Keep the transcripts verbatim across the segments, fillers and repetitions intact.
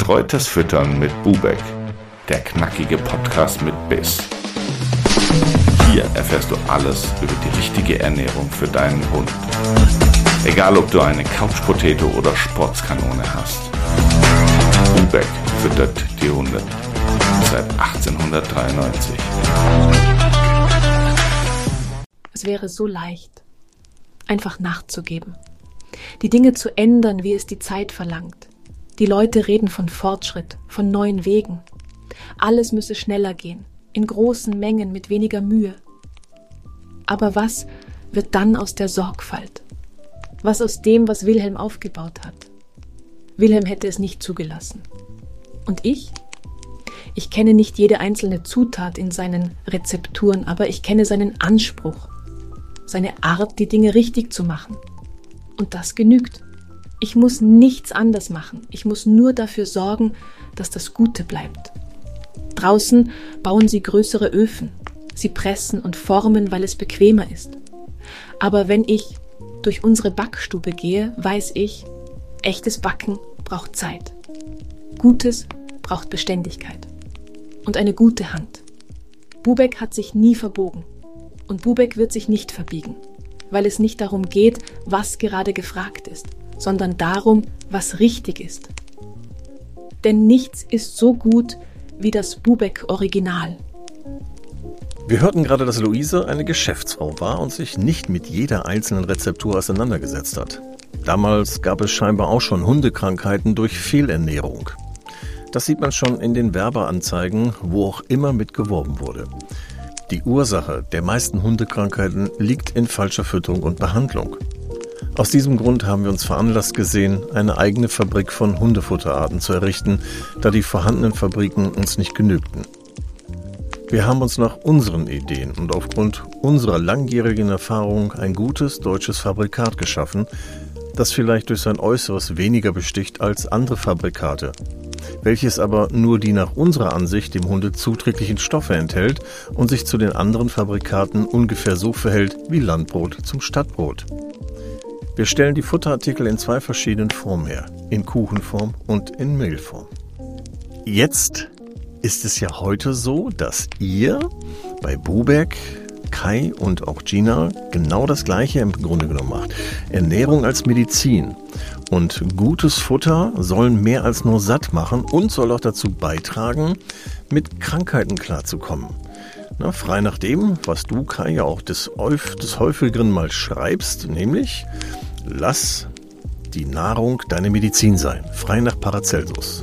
Betreutes Füttern mit Bubeck, der knackige Podcast mit Biss. Hier erfährst du alles über die richtige Ernährung für deinen Hund. Egal, ob du eine Couch-Potato oder Sportskanone hast. Bubeck füttert die Hunde seit achtzehnhundertdreiundneunzig. Es wäre so leicht, einfach nachzugeben. Die Dinge zu ändern, wie es die Zeit verlangt. Die Leute reden von Fortschritt, von neuen Wegen. Alles müsse schneller gehen, in großen Mengen mit weniger Mühe. Aber was wird dann aus der Sorgfalt? Was aus dem, was Wilhelm aufgebaut hat? Wilhelm hätte es nicht zugelassen. Und ich? Ich kenne nicht jede einzelne Zutat in seinen Rezepturen, aber ich kenne seinen Anspruch, seine Art, die Dinge richtig zu machen. Und das genügt. Ich muss nichts anders machen. Ich muss nur dafür sorgen, dass das Gute bleibt. Draußen bauen sie größere Öfen. Sie pressen und formen, weil es bequemer ist. Aber wenn ich durch unsere Backstube gehe, weiß ich, echtes Backen braucht Zeit. Gutes braucht Beständigkeit. Und eine gute Hand. Bubeck hat sich nie verbogen. Und Bubeck wird sich nicht verbiegen. Weil es nicht darum geht, was gerade gefragt ist, sondern darum, was richtig ist. Denn nichts ist so gut wie das Bubeck-Original. Wir hörten gerade, dass Luise eine Geschäftsfrau war und sich nicht mit jeder einzelnen Rezeptur auseinandergesetzt hat. Damals gab es scheinbar auch schon Hundekrankheiten durch Fehlernährung. Das sieht man schon in den Werbeanzeigen, wo auch immer mit geworben wurde. Die Ursache der meisten Hundekrankheiten liegt in falscher Fütterung und Behandlung. Aus diesem Grund haben wir uns veranlasst gesehen, eine eigene Fabrik von Hundefutterarten zu errichten, da die vorhandenen Fabriken uns nicht genügten. Wir haben uns nach unseren Ideen und aufgrund unserer langjährigen Erfahrung ein gutes deutsches Fabrikat geschaffen, das vielleicht durch sein Äußeres weniger besticht als andere Fabrikate, welches aber nur die nach unserer Ansicht dem Hunde zuträglichen Stoffe enthält und sich zu den anderen Fabrikaten ungefähr so verhält wie Landbrot zum Stadtbrot. Wir stellen die Futterartikel in zwei verschiedenen Formen her, in Kuchenform und in Mehlform. Jetzt ist es ja heute so, dass ihr bei Bubeck, Kai und auch Gina genau das Gleiche im Grunde genommen macht. Ernährung als Medizin. Und gutes Futter soll mehr als nur satt machen und soll auch dazu beitragen, mit Krankheiten klarzukommen. Na, frei nach dem, was du, Kai, ja auch des, des häufigeren mal schreibst, nämlich lass die Nahrung deine Medizin sein. Frei nach Paracelsus.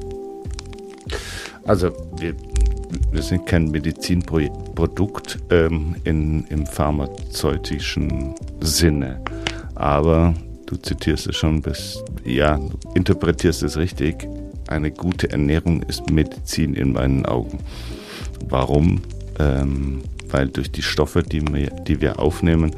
Also wir, wir sind kein Medizinprodukt ähm, in, im pharmazeutischen Sinne, aber du zitierst es schon, bis, ja, du interpretierst es richtig. Eine gute Ernährung ist Medizin in meinen Augen. Warum? Ähm, weil durch die Stoffe, die wir, die wir aufnehmen,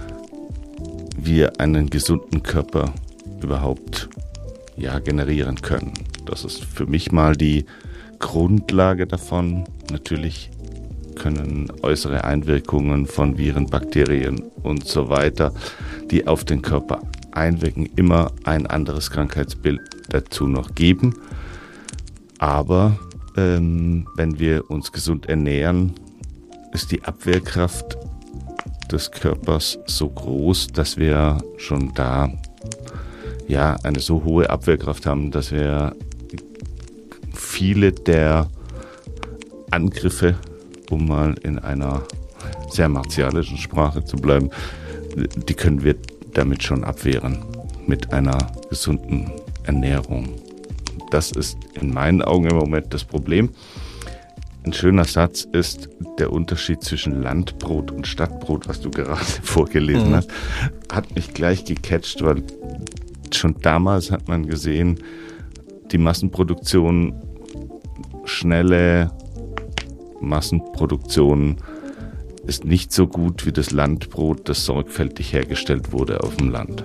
wir einen gesunden Körper überhaupt ja, generieren können. Das ist für mich mal die Grundlage davon. Natürlich können äußere Einwirkungen von Viren, Bakterien und so weiter, die auf den Körper einwirken, immer ein anderes Krankheitsbild dazu noch geben. Aber ähm, wenn wir uns gesund ernähren, ist die Abwehrkraft des Körpers so groß, dass wir schon da ja eine so hohe Abwehrkraft haben, dass wir viele der Angriffe, um mal in einer sehr martialischen Sprache zu bleiben, die können wir damit schon abwehren, mit einer gesunden Ernährung. Das ist in meinen Augen im Moment das Problem. Ein schöner Satz ist der Unterschied zwischen Landbrot und Stadtbrot, was du gerade vorgelesen mhm. hast, hat mich gleich gecatcht, weil schon damals hat man gesehen, die Massenproduktion, schnelle Massenproduktion ist nicht so gut wie das Landbrot, das sorgfältig hergestellt wurde auf dem Land.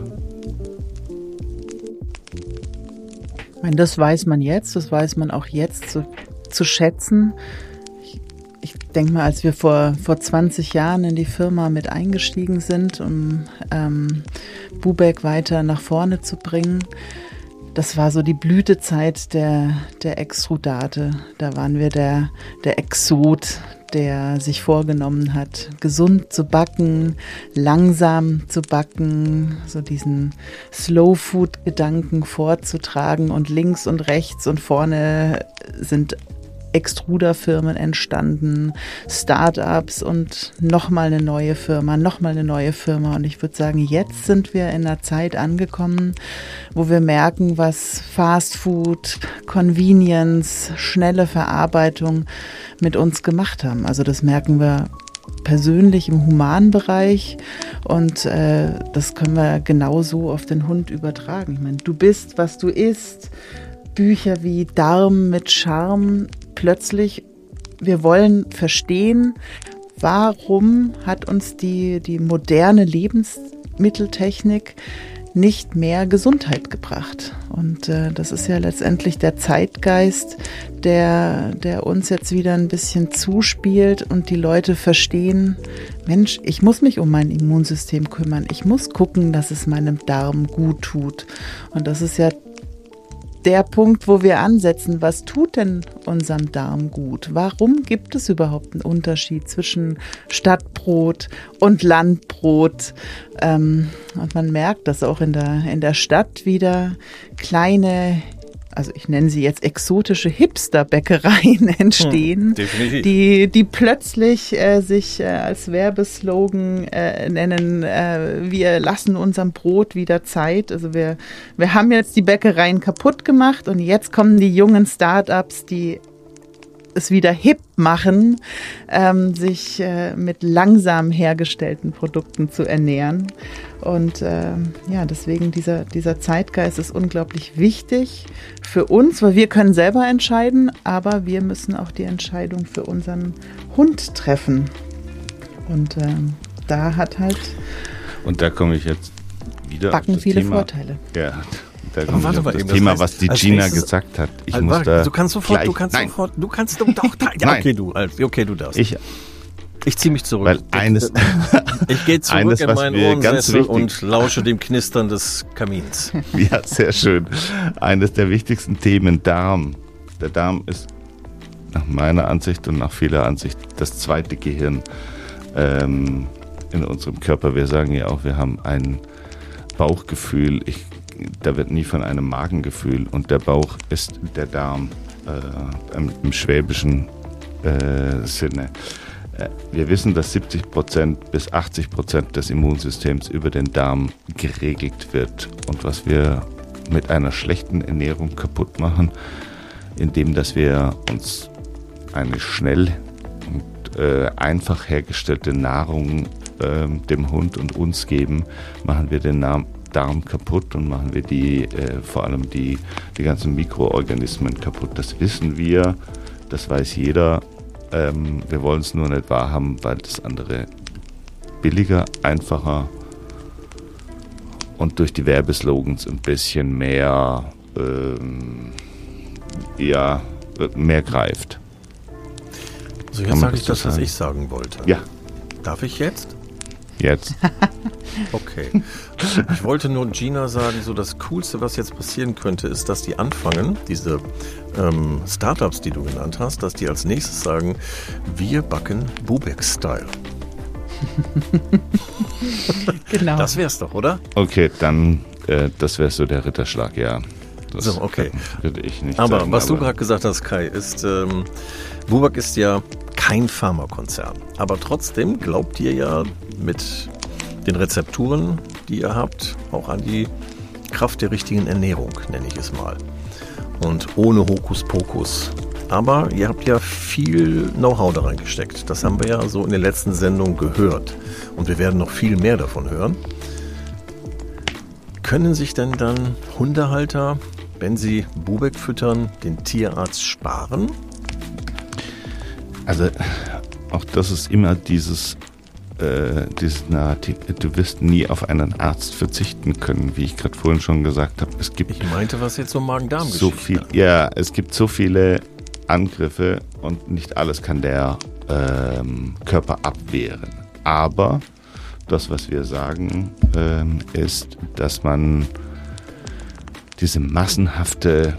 Ich meine, das weiß man jetzt, das weiß man auch jetzt zu, zu schätzen. Ich, ich denke mal, als wir vor, vor zwanzig Jahren in die Firma mit eingestiegen sind, um ähm, Bubeck weiter nach vorne zu bringen, das war so die Blütezeit der, der Extrudate. Da waren wir der, der Exot, der sich vorgenommen hat, gesund zu backen, langsam zu backen, so diesen Slow-Food-Gedanken vorzutragen und links und rechts und vorne sind Extruderfirmen entstanden, Start-ups und nochmal eine neue Firma, nochmal eine neue Firma. Und ich würde sagen, jetzt sind wir in einer Zeit angekommen, wo wir merken, was Fast Food, Convenience, schnelle Verarbeitung mit uns gemacht haben. Also das merken wir persönlich im Humanbereich und äh, das können wir genauso auf den Hund übertragen. Ich meine, du bist, was du isst. Bücher wie Darm mit Charme. Plötzlich, wir wollen verstehen, warum hat uns die, die moderne Lebensmitteltechnik nicht mehr Gesundheit gebracht. Und äh, das ist ja letztendlich der Zeitgeist, der, der uns jetzt wieder ein bisschen zuspielt und die Leute verstehen, Mensch, ich muss mich um mein Immunsystem kümmern. Ich muss gucken, dass es meinem Darm gut tut. Und das ist ja der Punkt, wo wir ansetzen, was tut denn unserem Darm gut? Warum gibt es überhaupt einen Unterschied zwischen Stadtbrot und Landbrot? Ähm, und man merkt, dass auch in der, in der Stadt wieder kleine, also ich nenne sie jetzt exotische Hipster-Bäckereien entstehen, hm, die, die plötzlich äh, sich äh, als Werbeslogan äh, nennen, äh, wir lassen unserem Brot wieder Zeit. Also wir, wir haben jetzt die Bäckereien kaputt gemacht und jetzt kommen die jungen Start-ups, die es wieder hip machen, ähm, sich äh, mit langsam hergestellten Produkten zu ernähren. Und ähm, ja, deswegen dieser, dieser Zeitgeist ist unglaublich wichtig für uns, weil wir können selber entscheiden, aber wir müssen auch die Entscheidung für unseren Hund treffen. Und ähm, da hat halt Und da komme ich jetzt wieder Backen auf das viele Thema. Vorteile. Ja. Da Aber kommt warte das mal eben, das Thema, heißt, was die als Gina nächstes- gesagt hat. Ich Also, muss warte, da du kannst sofort, gleich, du kannst nein, sofort, du kannst doch, doch ja, Nein. okay, du, also, okay, du darfst. Ich, Ich ziehe mich zurück. weil eines, Ich gehe zurück eines, in was meinen mir ganz Ohrensessel wichtig- und lausche dem Knistern des Kamins. ja, sehr schön. Eines der wichtigsten Themen, Darm. Der Darm ist nach meiner Ansicht und nach vieler Ansicht das zweite Gehirn ähm, in unserem Körper. Wir sagen ja auch, wir haben ein Bauchgefühl. Ich, da wird nie von einem Magengefühl. Und der Bauch ist der Darm äh, im, im schwäbischen äh, Sinne. Äh, wir wissen, dass siebzig Prozent bis achtzig Prozent des Immunsystems über den Darm geregelt wird. Und was wir mit einer schlechten Ernährung kaputt machen, indem dass wir uns eine schnell und äh, einfach hergestellte Nahrung äh, dem Hund und uns geben, machen wir den Darm Darm kaputt und machen wir die, äh, vor allem die, die ganzen Mikroorganismen kaputt. Das wissen wir, das weiß jeder. Ähm, wir wollen es nur nicht wahrhaben, weil das andere billiger, einfacher und durch die Werbeslogans ein bisschen mehr, ähm, ja, mehr greift. So, Kann jetzt man sage das ich so das, was sagen? ich sagen wollte. Ja, Darf ich jetzt? jetzt. Okay. Ich wollte nur Gina sagen, so das Coolste, was jetzt passieren könnte, ist, dass die anfangen, diese ähm, Startups, die du genannt hast, dass die als nächstes sagen, wir backen Bubeck-Style. genau. Das wär's doch, oder? Okay, dann, äh, das wäre so der Ritterschlag, ja. Das So, okay. Würde ich nicht Aber sagen. was du aber- gerade gesagt hast, Kai, ist, ähm, Bubeck ist ja kein Pharmakonzern. Aber trotzdem glaubt ihr ja mit den Rezepturen, die ihr habt, auch an die Kraft der richtigen Ernährung, nenne ich es mal. Und ohne Hokuspokus. Aber ihr habt ja viel Know-how da reingesteckt. Das haben wir ja so in der letzten Sendung gehört. Und wir werden noch viel mehr davon hören. Können sich denn dann Hundehalter, wenn sie Bubeck füttern, den Tierarzt sparen? Also auch das ist immer dieses, äh, dieses Narrativ, du wirst nie auf einen Arzt verzichten können, wie ich gerade vorhin schon gesagt habe. Es gibt Ich meinte, was jetzt so Magen-Darm-Geschichte. so viel, ja, es gibt so viele Angriffe und nicht alles kann der ähm, Körper abwehren. Aber das, was wir sagen, ähm, ist, dass man diese massenhafte,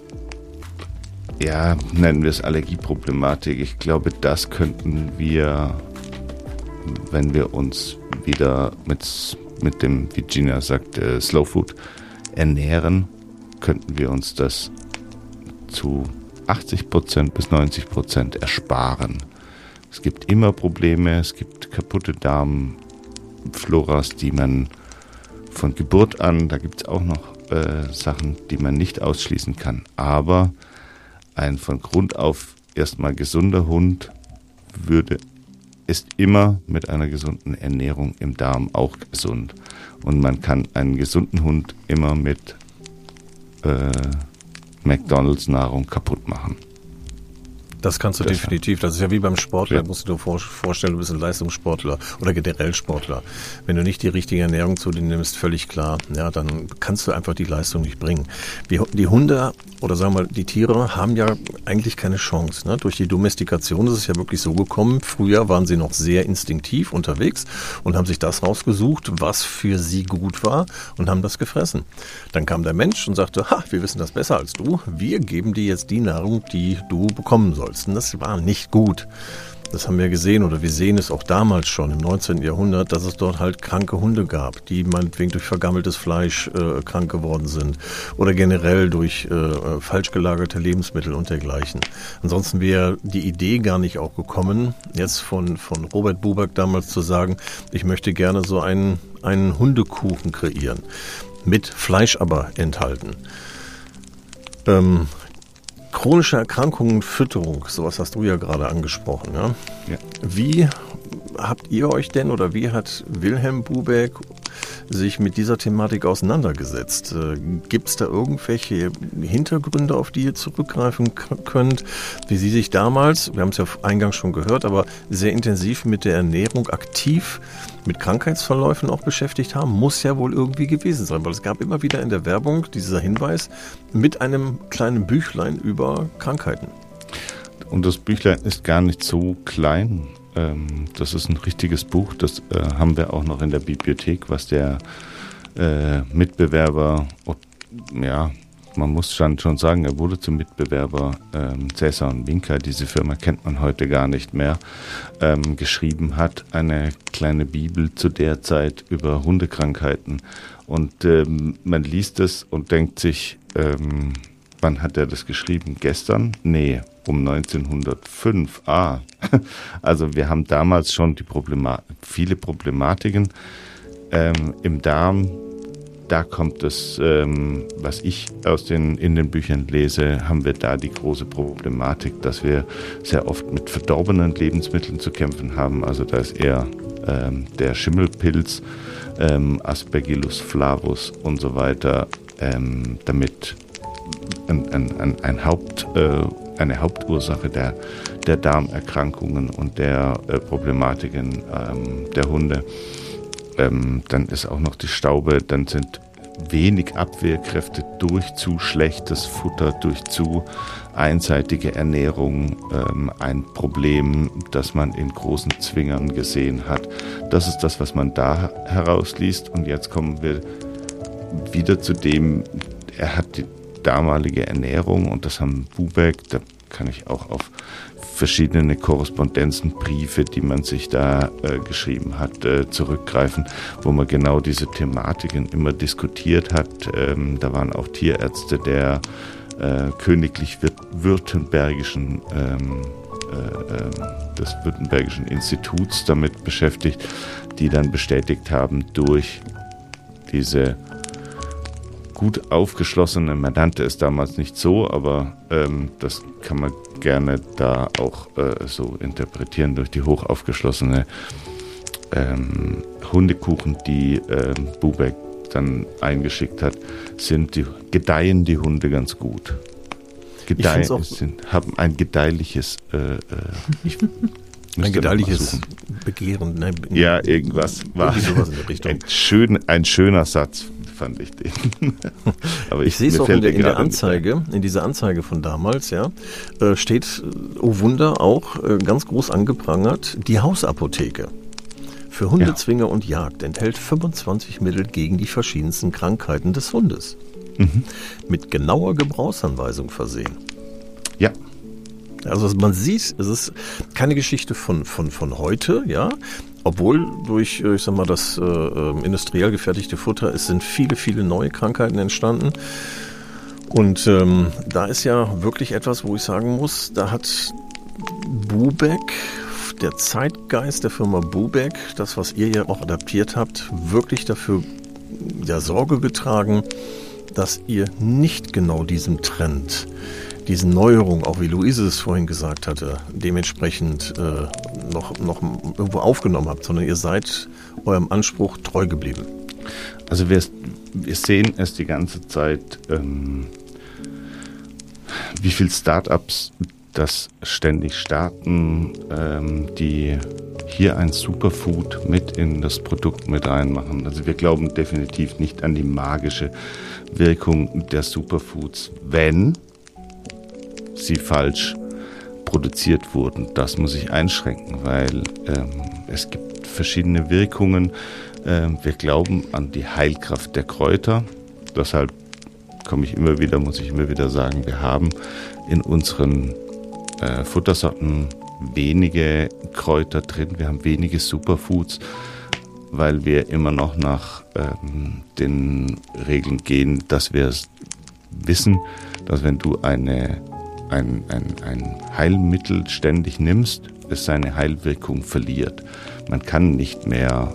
ja, nennen wir es Allergieproblematik, ich glaube, das könnten wir, wenn wir uns wieder mit, mit dem, wie Gina sagt, äh, Slow Food ernähren, könnten wir uns das zu achtzig Prozent bis neunzig Prozent ersparen. Es gibt immer Probleme, es gibt kaputte Darmfloras, die man von Geburt an, da gibt es auch noch äh, Sachen, die man nicht ausschließen kann. Aber ein von Grund auf erstmal gesunder Hund würde, ist immer mit einer gesunden Ernährung im Darm auch gesund. Und man kann einen gesunden Hund immer mit äh, McDonalds-Nahrung kaputt machen. Das kannst du Das definitiv. Das ist ja wie beim Sportler. Ja. Musst du dir vor, vorstellen, du bist ein Leistungssportler oder generell Sportler. Wenn du nicht die richtige Ernährung zu dir nimmst, völlig klar, ja, dann kannst du einfach die Leistung nicht bringen. Die, die Hunde oder sagen wir mal, die Tiere haben ja eigentlich keine Chance. Ne? Durch die Domestikation ist es ja wirklich so gekommen. Früher waren sie noch sehr instinktiv unterwegs und haben sich das rausgesucht, was für sie gut war und haben das gefressen. Dann kam der Mensch und sagte, ha, wir wissen das besser als du. Wir geben dir jetzt die Nahrung, die du bekommen sollst. Und das war nicht gut. Das haben wir gesehen oder wir sehen es auch damals schon im neunzehnten Jahrhundert, dass es dort halt kranke Hunde gab, die meinetwegen durch vergammeltes Fleisch äh, krank geworden sind oder generell durch äh, falsch gelagerte Lebensmittel und dergleichen. Ansonsten wäre die Idee gar nicht auch gekommen, jetzt von, von Robert Buback damals zu sagen, ich möchte gerne so einen, einen Hundekuchen kreieren, mit Fleisch aber enthalten. Ähm, Chronische Erkrankungen, Fütterung, sowas hast du ja gerade angesprochen. Ja? Ja. Wie habt ihr euch denn oder wie hat Wilhelm Bubeck sich mit dieser Thematik auseinandergesetzt? Äh, Gibt es da irgendwelche Hintergründe, auf die ihr zurückgreifen k- könnt, wie Sie sich damals, wir haben es ja eingangs schon gehört, aber sehr intensiv mit der Ernährung aktiv mit Krankheitsverläufen auch beschäftigt haben? Muss ja wohl irgendwie gewesen sein, weil es gab immer wieder in der Werbung dieser Hinweis mit einem kleinen Büchlein über Krankheiten. Und das Büchlein ist gar nicht so klein. Ähm, das ist ein richtiges Buch. Das äh, haben wir auch noch in der Bibliothek, was der äh, Mitbewerber, oh, ja, man muss schon, schon sagen, er wurde zum Mitbewerber, ähm, Cäsar und Winker, diese Firma kennt man heute gar nicht mehr, ähm, geschrieben hat. Eine kleine Bibel zu der Zeit über Hundekrankheiten. Und ähm, man liest es und denkt sich, ähm, wann hat er das geschrieben? Gestern? Nee, um neunzehnhundertfünf. Ah, also wir haben damals schon die Problema- viele Problematiken ähm, im Darm. Da kommt es, ähm, was ich aus den, in den Büchern lese, haben wir da die große Problematik, dass wir sehr oft mit verdorbenen Lebensmitteln zu kämpfen haben. Also da ist eher ähm, der Schimmelpilz, ähm, Aspergillus flavus und so weiter, ähm, damit ein, ein, ein, ein Haupt, äh, eine Hauptursache der, der Darmerkrankungen und der äh, Problematiken ähm, der Hunde. Ähm, dann ist auch noch die Staube, dann sind wenig Abwehrkräfte durch zu schlechtes Futter, durch zu einseitige Ernährung ähm, ein Problem, das man in großen Zwingern gesehen hat. Das ist das, was man da herausliest. Und jetzt kommen wir wieder zu dem, er hat die damalige Ernährung, und das haben Bubeck, da kann ich auch auf verschiedene Korrespondenzen, Briefe, die man sich da äh, geschrieben hat, äh, zurückgreifen, wo man genau diese Thematiken immer diskutiert hat. Ähm, da waren auch Tierärzte der äh, königlich-württembergischen ähm, äh, äh, des Württembergischen Instituts damit beschäftigt, die dann bestätigt haben, durch diese gut aufgeschlossene, man nannte es damals nicht so, aber ähm, das kann man gerne da auch äh, so interpretieren, durch die hoch aufgeschlossene ähm, Hundekuchen, die ähm, Bubeck dann eingeschickt hat, sind die, gedeihen die Hunde ganz gut. Gedeihen, auch, sind, haben ein gedeihliches äh, äh, ich ein gedeihliches Begehren. Ne? Ja, irgendwas war sowas in der Richtung. Ein, schön, ein schöner Satz, fand ich den. Aber ich, ich sehe es auch in der, in der Anzeige, nicht. in dieser Anzeige von damals, ja, äh, steht, oh Wunder, auch äh, ganz groß angeprangert, die Hausapotheke für Hundezwinger ja. und Jagd enthält fünfundzwanzig Mittel gegen die verschiedensten Krankheiten des Hundes. mhm. mit genauer Gebrauchsanweisung versehen. Ja. Also man sieht, es ist keine Geschichte von, von, von heute, ja, obwohl durch, ich sag mal, das äh, industriell gefertigte Futter, es sind viele, viele neue Krankheiten entstanden. Und ähm, da ist ja wirklich etwas, wo ich sagen muss, da hat Bubeck, der Zeitgeist der Firma Bubeck, das, was ihr ja auch adaptiert habt, wirklich dafür ja, Sorge getragen, dass ihr nicht genau diesem Trend, diesen Neuerungen, auch wie Luise es vorhin gesagt hatte, dementsprechend äh, noch, noch irgendwo aufgenommen habt, sondern ihr seid eurem Anspruch treu geblieben. Also wir, wir sehen es die ganze Zeit, ähm, wie viele Startups das ständig starten, ähm, die hier ein Superfood mit in das Produkt mit reinmachen. Also wir glauben definitiv nicht an die magische Wirkung der Superfoods, wenn sie falsch produziert wurden. Das muss ich einschränken, weil ähm, es gibt verschiedene Wirkungen. Ähm, wir glauben an die Heilkraft der Kräuter. Deshalb komme ich immer wieder, muss ich immer wieder sagen, wir haben in unseren äh, Futtersorten wenige Kräuter drin. Wir haben wenige Superfoods, weil wir immer noch nach ähm, den Regeln gehen, dass wir wissen, dass wenn du eine Ein, ein, ein Heilmittel ständig nimmst, es seine Heilwirkung verliert. Man kann nicht mehr,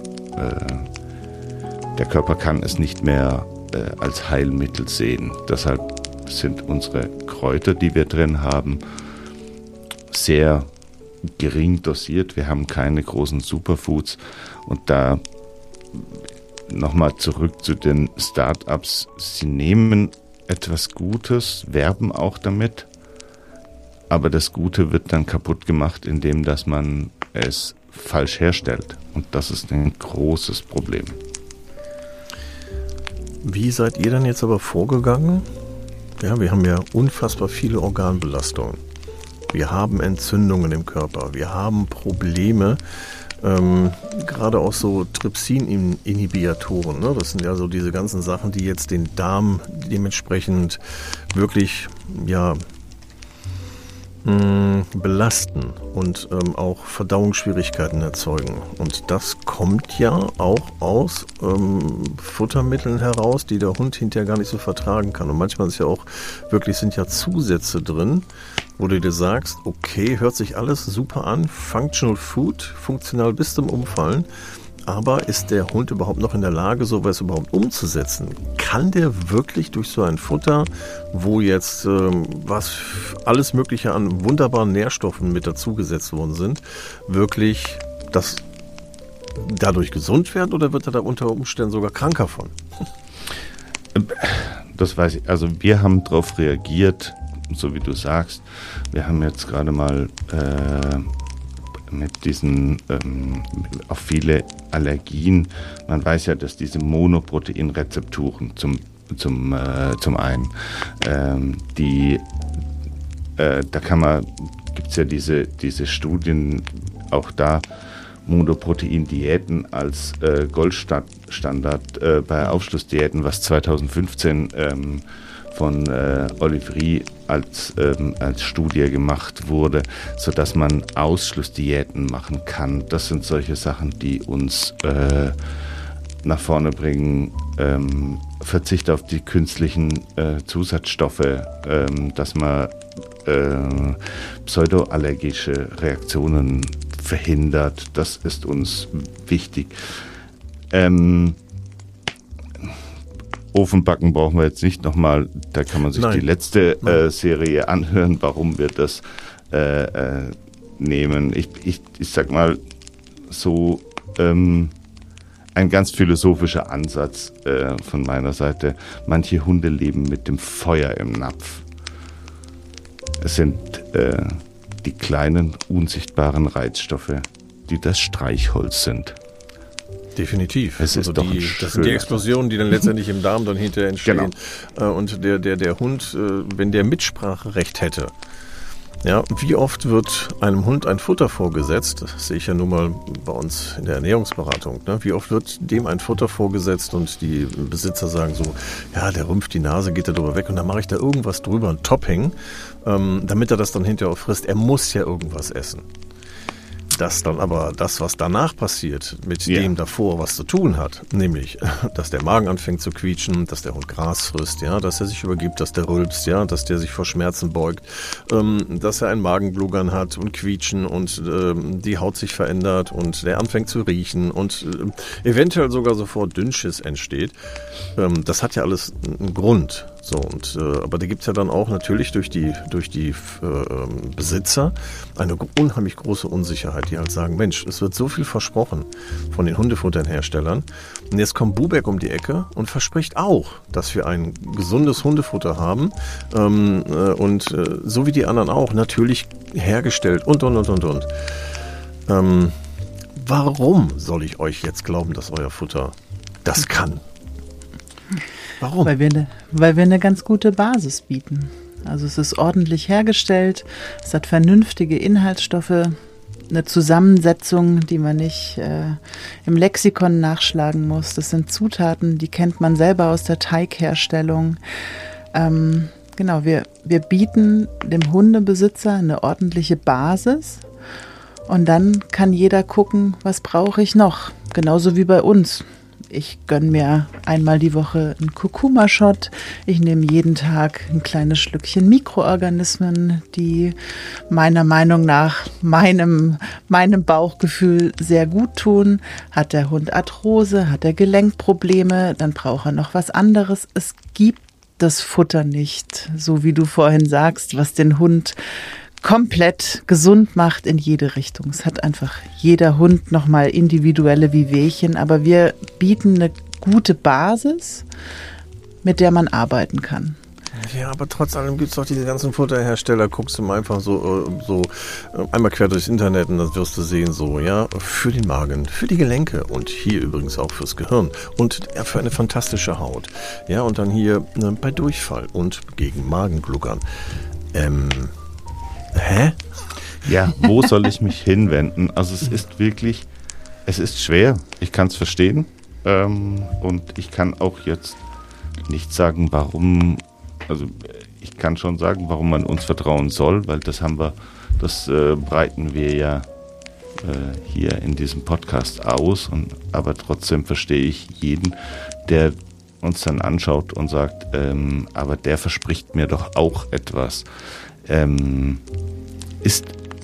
äh, der Körper kann es nicht mehr äh, als Heilmittel sehen. Deshalb sind unsere Kräuter, die wir drin haben, sehr gering dosiert. Wir haben keine großen Superfoods. Und da nochmal zurück zu den Startups. Sie nehmen etwas Gutes, werben auch damit. Aber das Gute wird dann kaputt gemacht, indem dass man es falsch herstellt. Und das ist ein großes Problem. Wie seid ihr dann jetzt aber vorgegangen? Ja, wir haben ja unfassbar viele Organbelastungen. Wir haben Entzündungen im Körper. Wir haben Probleme. Ähm, gerade auch so Trypsin-Inhibitoren. Ne? Das sind ja so diese ganzen Sachen, die jetzt den Darm dementsprechend wirklich, ja, belasten und ähm, auch Verdauungsschwierigkeiten erzeugen. Und das kommt ja auch aus ähm, Futtermitteln heraus, die der Hund hinterher gar nicht so vertragen kann. Und manchmal ist ja auch wirklich, sind ja Zusätze drin, wo du dir sagst, okay, hört sich alles super an, Functional Food, funktional bis zum Umfallen, aber ist der Hund überhaupt noch in der Lage, sowas überhaupt umzusetzen? Kann der wirklich durch so ein Futter, wo jetzt ähm, was alles Mögliche an wunderbaren Nährstoffen mit dazugesetzt worden sind, wirklich das dadurch gesund werden oder wird er da unter Umständen sogar kranker von? Das weiß ich. Also wir haben darauf reagiert, so wie du sagst. Wir haben jetzt gerade mal äh, mit diesen ähm, auf viele Allergien. Man weiß ja, dass diese Monoproteinrezepturen zum zum äh, zum einen ähm, die äh, da kann man gibt's ja diese diese Studien auch da Monoprotein-Diäten als äh, Goldstandard äh, bei Aufschlussdiäten, was zweitausendfünfzehn ähm, von äh, Oliveri als, ähm, als Studie gemacht wurde, sodass man Ausschlussdiäten machen kann. Das sind solche Sachen, die uns äh, nach vorne bringen. Ähm, Verzicht auf die künstlichen äh, Zusatzstoffe, ähm, dass man äh, pseudoallergische Reaktionen verhindert. Das ist uns wichtig. Ähm, Ofenbacken brauchen wir jetzt nicht nochmal, da kann man sich Nein. die letzte äh, Serie anhören, warum wir das äh, äh, nehmen. Ich, ich, ich sag mal so, ähm, ein ganz philosophischer Ansatz äh, von meiner Seite. Manche Hunde leben mit dem Feuer im Napf. Es sind äh, die kleinen, unsichtbaren Reizstoffe, die das Streichholz sind. Definitiv. Es ist also doch die, das sind die Explosionen, die dann letztendlich im Darm dann hinterher entstehen. Genau. Und der, der, der Hund, wenn der Mitspracherecht hätte, Ja, wie oft wird einem Hund ein Futter vorgesetzt? Das sehe ich ja nun mal bei uns in der Ernährungsberatung. Ne? Wie oft wird dem ein Futter vorgesetzt und die Besitzer sagen so, ja, der rümpft die Nase, geht da drüber weg und dann mache ich da irgendwas drüber, ein Topping, ähm, damit er das dann hinterher auch frisst. Er muss ja irgendwas essen. Dass dann aber das, was danach passiert, mit ja. dem davor was zu tun hat, nämlich, dass der Magen anfängt zu quietschen, dass der Hund Gras frisst, ja, dass er sich übergibt, dass der rülpst, ja, dass der sich vor Schmerzen beugt, ähm, dass er ein Magenblubbern hat und quietschen und ähm, die Haut sich verändert und der anfängt zu riechen und äh, eventuell sogar sofort Dünnschiss entsteht. Ähm, das hat ja alles einen Grund. So, und, äh, aber da gibt's ja dann auch natürlich durch die, durch die äh, Besitzer eine unheimlich große Unsicherheit, die halt sagen, Mensch, es wird so viel versprochen von den Hundefutternherstellern und jetzt kommt Bubeck um die Ecke und verspricht auch, dass wir ein gesundes Hundefutter haben ähm, äh, und äh, so wie die anderen auch, natürlich hergestellt und, und, und, und, und. Ähm, warum soll ich euch jetzt glauben, dass euer Futter das kann? Warum? Weil wir, ne, weil wir eine ganz gute Basis bieten. Also es ist ordentlich hergestellt, es hat vernünftige Inhaltsstoffe, eine Zusammensetzung, die man nicht äh, im Lexikon nachschlagen muss. Das sind Zutaten, die kennt man selber aus der Teigherstellung. Ähm, genau, wir, wir bieten dem Hundebesitzer eine ordentliche Basis und dann kann jeder gucken, was brauche ich noch, genauso wie bei uns. Ich gönne mir einmal die Woche einen Kurkuma-Shot. Ich nehme jeden Tag ein kleines Schlückchen Mikroorganismen, die meiner Meinung nach meinem, meinem Bauchgefühl sehr gut tun. Hat der Hund Arthrose, hat er Gelenkprobleme, dann braucht er noch was anderes. Es gibt das Futter nicht, so wie du vorhin sagst, was den Hund komplett gesund macht in jede Richtung. Es hat einfach jeder Hund nochmal individuelle Wehwehchen, aber wir bieten eine gute Basis, mit der man arbeiten kann. Ja, aber trotz allem gibt es doch diese ganzen Futterhersteller, guckst du mal einfach so, so einmal quer durchs Internet und dann wirst du sehen, so, ja, für den Magen, für die Gelenke und hier übrigens auch fürs Gehirn und für eine fantastische Haut. Ja, und dann hier ne, bei Durchfall und gegen Magengluckern. Ähm, Hä? Ja, wo soll ich mich hinwenden? Also es ist wirklich, es ist schwer, ich kann es verstehen ähm, und ich kann auch jetzt nicht sagen, warum, also ich kann schon sagen, warum man uns vertrauen soll, weil das haben wir, das äh, breiten wir ja äh, hier in diesem Podcast aus, und, aber trotzdem verstehe ich jeden, der uns dann anschaut und sagt, ähm, aber der verspricht mir doch auch etwas. Ähm, ist,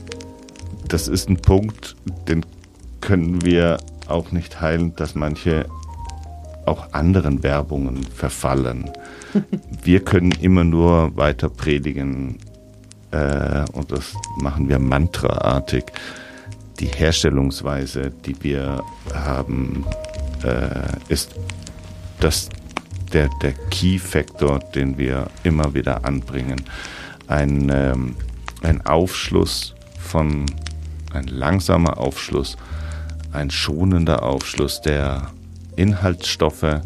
das ist ein Punkt, den können wir auch nicht heilen, dass manche auch anderen Werbungen verfallen. Wir können immer nur weiter predigen äh, und das machen wir mantraartig. Die Herstellungsweise, die wir haben, äh, ist das der, der Key-Factor, den wir immer wieder anbringen. Ein, ähm, ein Aufschluss von, ein langsamer Aufschluss, ein schonender Aufschluss der Inhaltsstoffe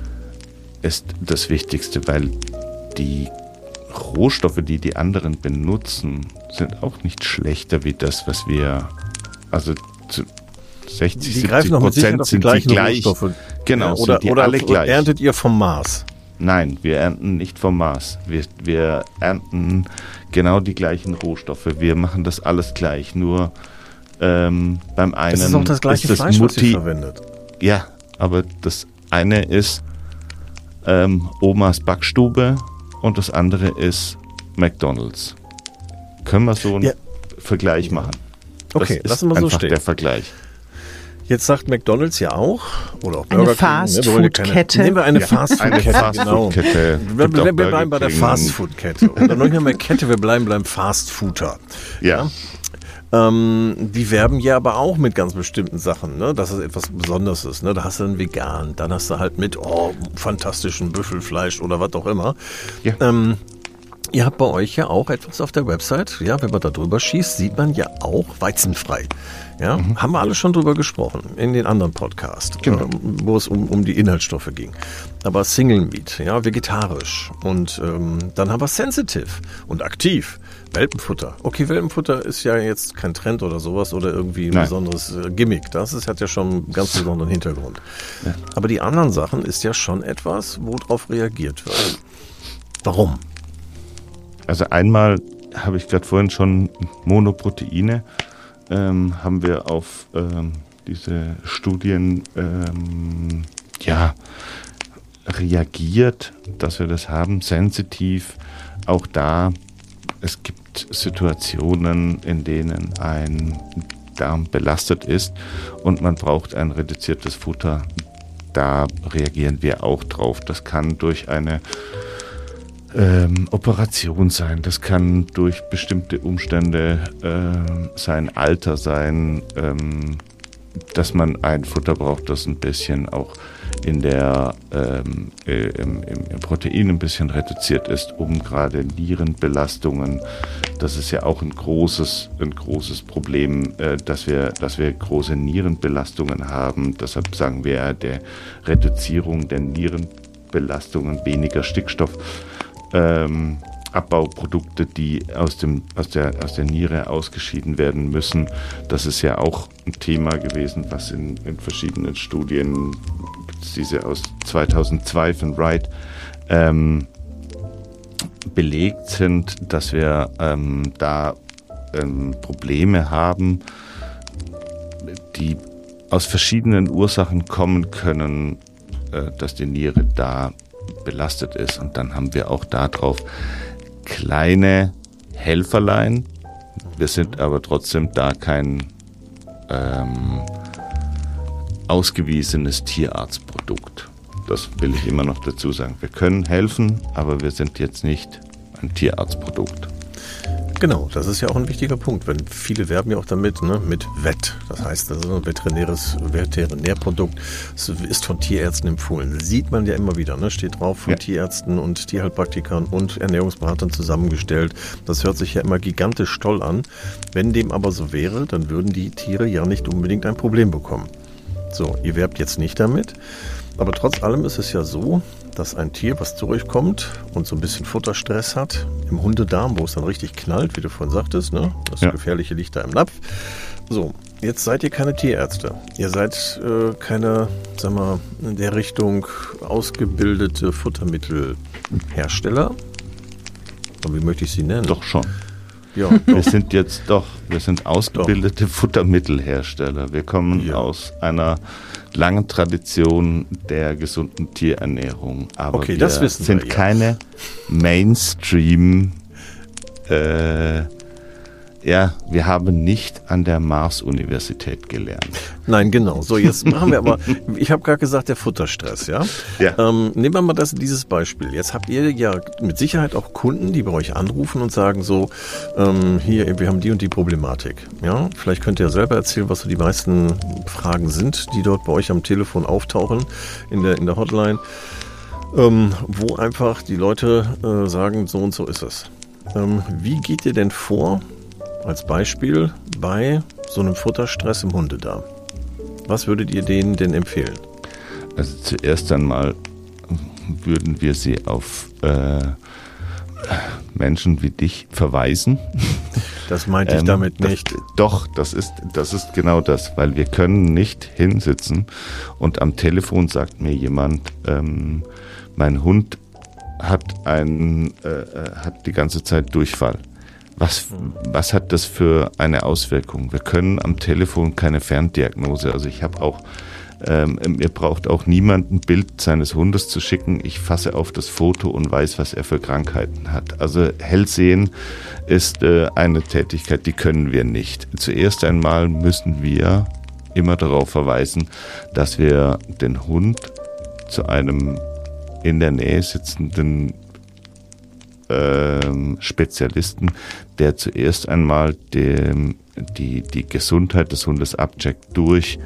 ist das Wichtigste, weil die Rohstoffe, die die anderen benutzen, sind auch nicht schlechter wie das, was wir, also zu sechzig, die siebzig Prozent sind die gleich. Rohstoffe. Genau, ja, oder, sind die oder alle gleich. Erntet ihr vom Mars? Nein, wir ernten nicht vom Mars. Wir, wir ernten genau die gleichen Rohstoffe. Wir machen das alles gleich. Nur ähm, beim einen das ist auch das gleiche ist das Fleisch, Mutti, was ihr verwendet. Ja, aber das eine ist ähm, Omas Backstube und das andere ist McDonald's. Können wir so einen ja. Vergleich machen? Das okay, ist lassen wir so einfach stehen. Der Vergleich. Jetzt sagt McDonald's ja auch, oder auch eine Burger King, Fast-Food-Kette. Nehmen wir eine Ja, Fastfood-Kette. eine Fastfood-Kette. Genau. Wir, wir, wir bleiben bei der Fastfood-Kette. Und dann noch nicht mehr Kette, wir bleiben beim Fastfooder. Ja. ja? Ähm, die werben ja aber auch mit ganz bestimmten Sachen, ne? Dass es etwas Besonderes ist. Ne? Da hast du dann vegan, dann hast du halt mit oh, fantastischen Büffelfleisch oder was auch immer. Ja. Ähm, Ihr habt bei euch ja auch etwas auf der Website, ja, wenn man da drüber schießt, sieht man ja auch weizenfrei. Ja, mhm. Haben wir alle schon drüber gesprochen in den anderen Podcasts, genau. äh, wo es um, um die Inhaltsstoffe ging. Aber Single Meat, ja, vegetarisch und ähm, dann haben wir Sensitive und aktiv. Welpenfutter. Okay, Welpenfutter ist ja jetzt kein Trend oder sowas oder irgendwie ein Nein. besonderes äh, Gimmick. Das ist, hat ja schon einen ganz besonderen Hintergrund. Ja. Aber die anderen Sachen ist ja schon etwas, worauf reagiert wird. Warum? Also einmal habe ich gerade vorhin schon Monoproteine, ähm, haben wir auf ähm, diese Studien ähm, ja, reagiert, dass wir das haben, sensitiv. Auch da, es gibt Situationen, in denen ein Darm belastet ist und man braucht ein reduziertes Futter. Da reagieren wir auch drauf. Das kann durch eine Ähm, Operation sein, das kann durch bestimmte Umstände äh, sein, Alter sein, ähm, dass man ein Futter braucht, das ein bisschen auch in der ähm, äh, im, im Protein ein bisschen reduziert ist, um gerade Nierenbelastungen, das ist ja auch ein großes, ein großes Problem, äh, dass wir, dass wir große Nierenbelastungen haben. Deshalb sagen wir der Reduzierung der Nierenbelastungen, weniger Stickstoff. Ähm, Abbauprodukte, die aus dem aus der aus der Niere ausgeschieden werden müssen. Das ist ja auch ein Thema gewesen, was in, in verschiedenen Studien, diese aus zweitausendzwei von Wright, ähm, belegt sind, dass wir ähm, da ähm, Probleme haben, die aus verschiedenen Ursachen kommen können, äh, dass die Niere da belastet ist. Und dann haben wir auch darauf kleine Helferlein. Wir sind aber trotzdem da kein ähm, ausgewiesenes Tierarztprodukt. Das will ich immer noch dazu sagen. Wir können helfen, aber wir sind jetzt nicht ein Tierarztprodukt. Genau, das ist ja auch ein wichtiger Punkt, wenn viele werben ja auch damit, ne, mit Vet. Das heißt, das ist ein veterinäres Veterinärprodukt. Es ist von Tierärzten empfohlen. Das sieht man ja immer wieder, ne, steht drauf, von ja. Tierärzten und Tierheilpraktikern und Ernährungsberatern zusammengestellt. Das hört sich ja immer gigantisch toll an. Wenn dem aber so wäre, dann würden die Tiere ja nicht unbedingt ein Problem bekommen. So, ihr werbt jetzt nicht damit. Aber trotz allem ist es ja so, dass ein Tier, was zu euch kommt und so ein bisschen Futterstress hat, im Hundedarm, wo es dann richtig knallt, wie du vorhin sagtest, ne? Das ja. Gefährliche liegt da im Napf. So, jetzt seid ihr keine Tierärzte. Ihr seid äh, keine, sag mal, in der Richtung ausgebildete Futtermittelhersteller. Und wie möchte ich sie nennen? Doch schon. Ja, wir sind jetzt doch, wir sind ausgebildete doch. Futtermittelhersteller. Wir kommen ja. aus einer langen Tradition der gesunden Tierernährung. Aber okay, wir das wissen sind wir, ja. keine Mainstream, äh, ja, wir haben nicht an der Mars-Universität gelernt. Nein, genau. So, jetzt machen wir aber, ich habe gerade gesagt, der Futterstress, ja? Ja. Ähm, nehmen wir mal das, dieses Beispiel. Jetzt habt ihr ja mit Sicherheit auch Kunden, die bei euch anrufen und sagen so, ähm, hier, wir haben die und die Problematik. Ja? Vielleicht könnt ihr ja selber erzählen, was so die meisten Fragen sind, die dort bei euch am Telefon auftauchen, in der, in der Hotline, ähm, wo einfach die Leute äh, sagen, so und so ist es. Ähm, wie geht ihr denn vor, als Beispiel bei so einem Futterstress im Hundedarm? Was würdet ihr denen denn empfehlen? Also zuerst einmal würden wir sie auf äh, Menschen wie dich verweisen. Das meinte ich ähm, damit nicht. Das, doch, das ist, das ist genau das, weil wir können nicht hinsitzen und am Telefon sagt mir jemand, ähm, mein Hund hat, ein, äh, hat die ganze Zeit Durchfall. Was, was hat das für eine Auswirkung? Wir können am Telefon keine Ferndiagnose. Also ich habe auch, ähm, mir braucht auch niemand ein Bild seines Hundes zu schicken. Ich fasse auf das Foto und weiß, was er für Krankheiten hat. Also Hellsehen ist äh, eine Tätigkeit, die können wir nicht. Zuerst einmal müssen wir immer darauf verweisen, dass wir den Hund zu einem in der Nähe sitzenden Spezialisten, der zuerst einmal dem, die, die Gesundheit des Hundes abcheckt durch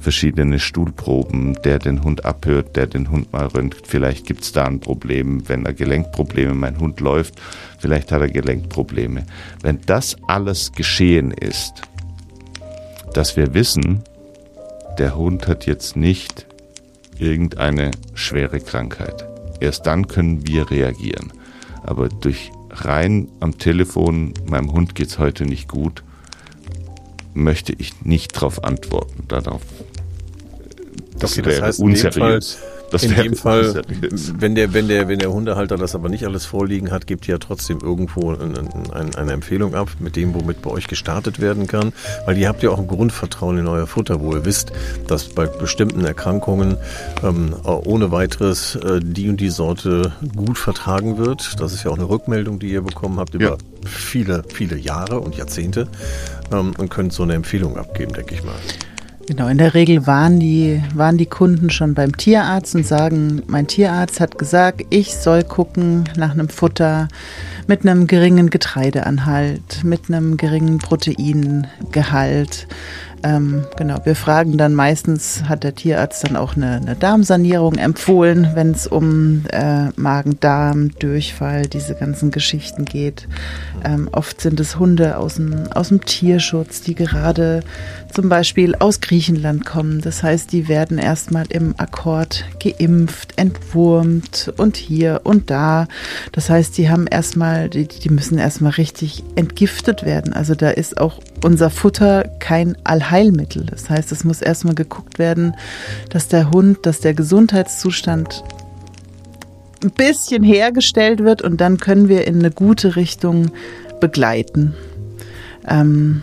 verschiedene Stuhlproben, der den Hund abhört, der den Hund mal röntgt. Vielleicht gibt es da ein Problem, wenn er Gelenkprobleme, mein Hund läuft, vielleicht hat er Gelenkprobleme. Wenn das alles geschehen ist, dass wir wissen, der Hund hat jetzt nicht irgendeine schwere Krankheit. Erst dann können wir reagieren. Aber durch rein am Telefon, meinem Hund geht's heute nicht gut, möchte ich nicht darauf antworten. Darauf, das okay, das wäre heißt, unseriös. Das in dem Fall, wenn der, wenn der, wenn der Hundehalter das aber nicht alles vorliegen hat, gibt ihr ja trotzdem irgendwo ein, ein, eine Empfehlung ab, mit dem, womit bei euch gestartet werden kann. Weil ihr habt ja auch ein Grundvertrauen in euer Futter, wo ihr wisst, dass bei bestimmten Erkrankungen ähm, ohne weiteres äh, die und die Sorte gut vertragen wird. Das ist ja auch eine Rückmeldung, die ihr bekommen habt über ja. viele, viele Jahre und Jahrzehnte ähm, und könnt so eine Empfehlung abgeben, denke ich mal. Genau, in der Regel waren die, waren die Kunden schon beim Tierarzt und sagen, mein Tierarzt hat gesagt, ich soll gucken nach einem Futter mit einem geringen Getreideanhalt, mit einem geringen Proteingehalt. Ähm, genau, wir fragen dann meistens, hat der Tierarzt dann auch eine, eine Darmsanierung empfohlen, wenn es um äh, Magen-Darm, Durchfall, diese ganzen Geschichten geht. Ähm, oft sind es Hunde aus dem, aus dem Tierschutz, die gerade zum Beispiel aus Griechenland kommen. Das heißt, die werden erstmal im Akkord geimpft, entwurmt und hier und da. Das heißt, die haben erstmal, die, die müssen erstmal richtig entgiftet werden. Also da ist auch unser Futter kein Allheilmittel. Das heißt, es muss erstmal geguckt werden, dass der Hund, dass der Gesundheitszustand ein bisschen hergestellt wird und dann können wir in eine gute Richtung begleiten. Ähm,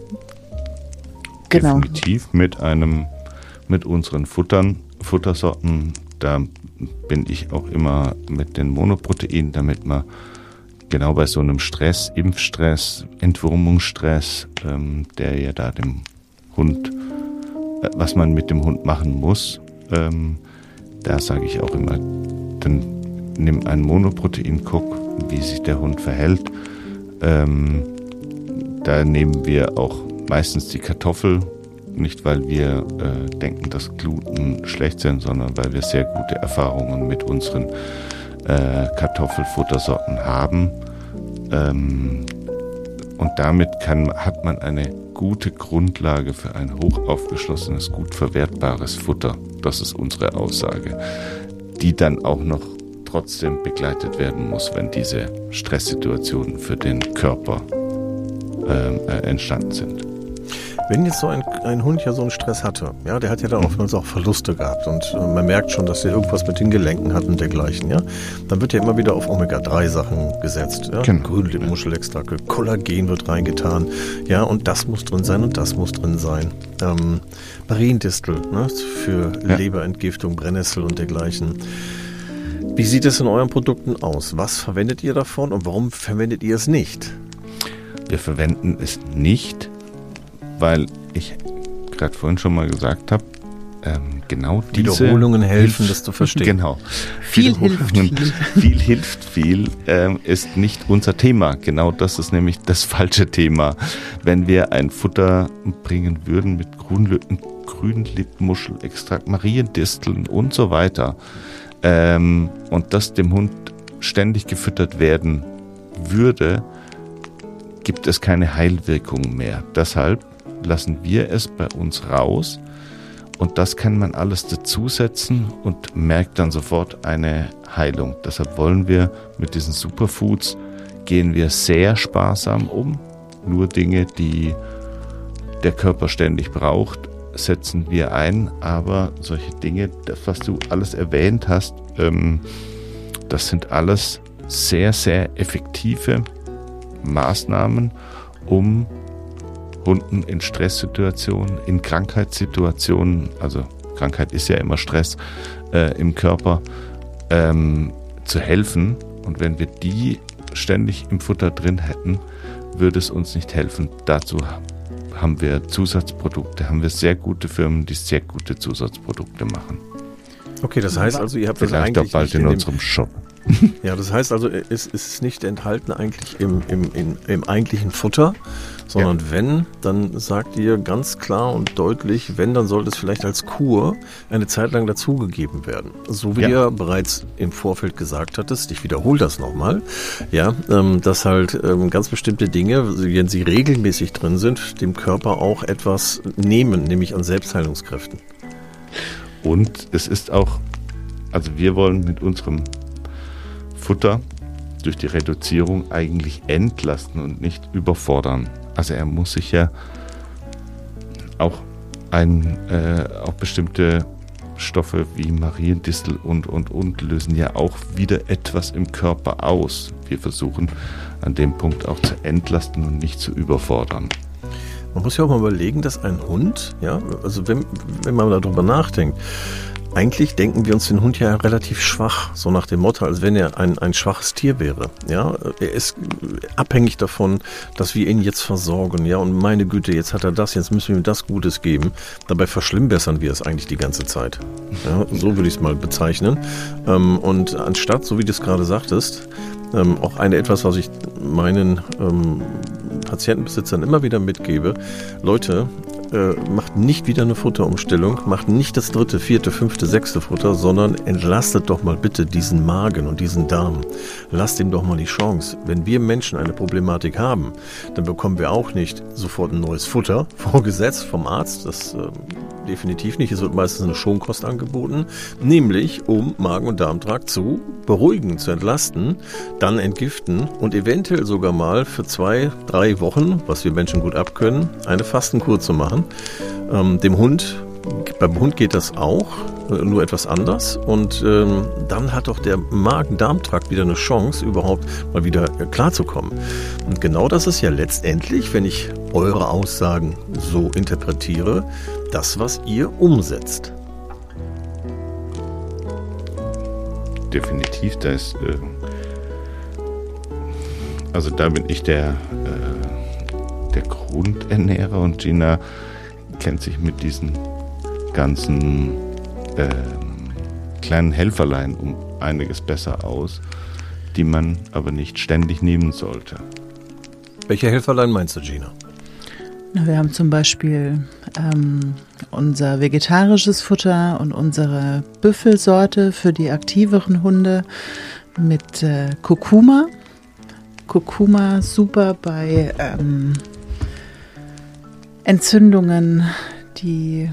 genau. Definitiv mit einem, mit unseren Futtern, Futtersorten, da bin ich auch immer mit den Monoproteinen, damit man genau bei so einem Stress, Impfstress, Entwurmungsstress, ähm, der ja da dem Hund, äh, was man mit dem Hund machen muss, ähm, da sage ich auch immer, dann nimm ein Monoprotein, guck, wie sich der Hund verhält. Ähm, da nehmen wir auch meistens die Kartoffel, nicht weil wir äh, denken, dass Gluten schlecht sind, sondern weil wir sehr gute Erfahrungen mit unseren äh, Kartoffelfuttersorten haben. Ähm, und damit kann, hat man eine gute Grundlage für ein hochaufgeschlossenes, gut verwertbares Futter. Das ist unsere Aussage, die dann auch noch trotzdem begleitet werden muss, wenn diese Stresssituationen für den Körper äh, entstanden sind. Wenn jetzt so ein, ein Hund ja so einen Stress hatte, ja, der hat ja dann oftmals auch Verluste gehabt und äh, man merkt schon, dass der irgendwas mit den Gelenken hat und dergleichen, ja, dann wird ja immer wieder auf Omega drei Sachen gesetzt, ja, genau. Grünlippmuschelextrakt, Kollagen wird reingetan, ja, und das muss drin sein und das muss drin sein. Ähm, Mariendistel, ne, für ja. Leberentgiftung, Brennnessel und dergleichen. Wie sieht es in euren Produkten aus? Was verwendet ihr davon und warum verwendet ihr es nicht? Wir verwenden es nicht, weil ich gerade vorhin schon mal gesagt habe, ähm, genau diese Wiederholungen helfen, hilft, das zu verstehen. Genau. Viel hilft viel. Viel hilft viel, ähm, ist nicht unser Thema. Genau das ist nämlich das falsche Thema. Wenn wir ein Futter bringen würden mit Grünlippen, Grünlippmuschelextrakt, Mariendisteln und so weiter ähm, und das dem Hund ständig gefüttert werden würde, gibt es keine Heilwirkung mehr. Deshalb lassen wir es bei uns raus und das kann man alles dazusetzen und merkt dann sofort eine Heilung. Deshalb wollen wir mit diesen Superfoods, gehen wir sehr sparsam um. Nur Dinge, die der Körper ständig braucht, setzen wir ein, aber solche Dinge, das, was du alles erwähnt hast, ähm, das sind alles sehr, sehr effektive Maßnahmen, um Hunden in Stresssituationen, in Krankheitssituationen, also Krankheit ist ja immer Stress äh, im Körper, ähm, zu helfen. Und wenn wir die ständig im Futter drin hätten, würde es uns nicht helfen. Dazu haben wir Zusatzprodukte, haben wir sehr gute Firmen, die sehr gute Zusatzprodukte machen. Okay, das heißt also, ihr habt das vielleicht eigentlich auch bald nicht in, in unserem Shop. Ja, das heißt also, es ist nicht enthalten eigentlich im, im, im, im eigentlichen Futter, sondern ja. wenn, dann sagt ihr ganz klar und deutlich, wenn, dann sollte es vielleicht als Kur eine Zeit lang dazugegeben werden. So wie ja. du ja bereits im Vorfeld gesagt hattest, ich wiederhole das nochmal, ja, ähm, dass halt ähm, ganz bestimmte Dinge, wenn sie regelmäßig drin sind, dem Körper auch etwas nehmen, nämlich an Selbstheilungskräften. Und es ist auch, also wir wollen mit unserem Futter durch die Reduzierung eigentlich entlasten und nicht überfordern. Also er muss sich ja auch ein, äh, auch bestimmte Stoffe wie Mariendistel und, und, und lösen ja auch wieder etwas im Körper aus. Wir versuchen an dem Punkt auch zu entlasten und nicht zu überfordern. Man muss ja auch mal überlegen, dass ein Hund, ja, also wenn, wenn man darüber nachdenkt, eigentlich denken wir uns den Hund ja relativ schwach, so nach dem Motto, als wenn er ein, ein schwaches Tier wäre. Ja, er ist abhängig davon, dass wir ihn jetzt versorgen. Ja, und meine Güte, jetzt hat er das, jetzt müssen wir ihm das Gutes geben. Dabei verschlimmbessern wir es eigentlich die ganze Zeit. Ja, so würde ich es mal bezeichnen. Und anstatt, so wie du es gerade sagtest, auch eine etwas, was ich meinen Patientenbesitzern immer wieder mitgebe, Leute, Äh, macht nicht wieder eine Futterumstellung, macht nicht das dritte, vierte, fünfte, sechste Futter, sondern entlastet doch mal bitte diesen Magen und diesen Darm. Lasst ihm doch mal die Chance. Wenn wir Menschen eine Problematik haben, dann bekommen wir auch nicht sofort ein neues Futter vorgesetzt vom Arzt. Das äh, definitiv nicht. Es wird meistens eine Schonkost angeboten, nämlich um Magen- und Darmtrakt zu beruhigen, zu entlasten, dann entgiften und eventuell sogar mal für zwei, drei Wochen, was wir Menschen gut abkönnen, eine Fastenkur zu machen. Ähm, dem Hund, beim Hund geht das auch, nur etwas anders. Und ähm, dann hat doch der Magen-Darm-Trakt wieder eine Chance, überhaupt mal wieder klarzukommen. Und genau das ist ja letztendlich, wenn ich eure Aussagen so interpretiere, das, was ihr umsetzt. Definitiv, da ist, äh, also da bin ich der, äh, der Grundernährer und Gina kennt sich mit diesen ganzen äh, kleinen Helferlein um einiges besser aus, die man aber nicht ständig nehmen sollte. Welche Helferlein meinst du, Gina? Na, wir haben zum Beispiel ähm, unser vegetarisches Futter und unsere Büffelsorte für die aktiveren Hunde mit äh, Kurkuma. Kurkuma super bei ähm, Entzündungen, die